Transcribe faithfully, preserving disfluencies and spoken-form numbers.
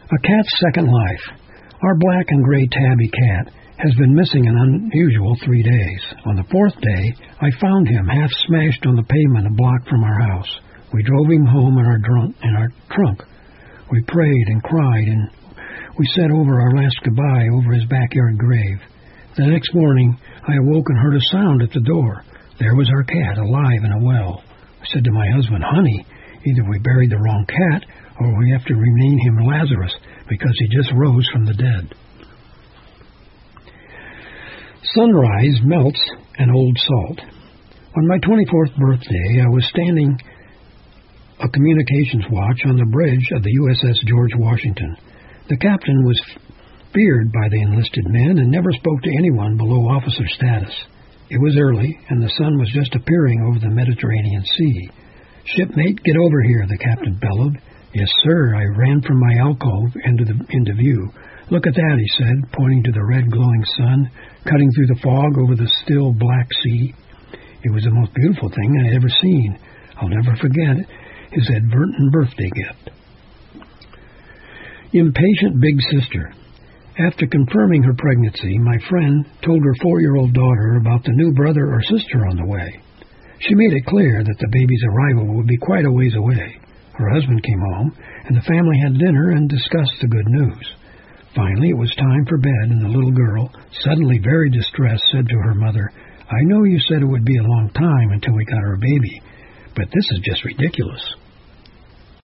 A cat's second life. Our black and gray tabby cat has been missing an unusual three days. On the fourth day, I found him half smashed on the pavement a block from our house. We drove him home in our, drunk, in our trunk. We prayed and cried, and we said over our last goodbye over his backyard grave. The next morning, I awoke and heard a sound at the door. There was our cat, alive and well. I said to my husband, "Honey, either we buried the wrong cat, or we have to rename him Lazarus, because he just rose from the dead." Sunrise melts an old salt. On my twenty-fourth birthday, I was standing a communications watch on the bridge of the U S S George Washington. The captain was feared by the enlisted men and never spoke to anyone below officer status. It was early, and the sun was just appearing over the Mediterranean Sea. "Shipmate, get over here," the captain bellowed. "Yes, sir." I ran from my alcove into, the, into view. "Look at that," he said, pointing to the red glowing sun cutting through the fog over the still black sea. It was the most beautiful thing I had ever seen. I'll never forget his advertent birthday gift. Impatient big sister. After confirming her pregnancy, my friend told her four-year-old daughter about the new brother or sister on the way. She made it clear that the baby's arrival would be quite a ways away. Her husband came home, and the family had dinner and discussed the good news. Finally, it was time for bed, and the little girl, suddenly very distressed, said to her mother, "I know you said it would be a long time until we got our baby, but this is just ridiculous."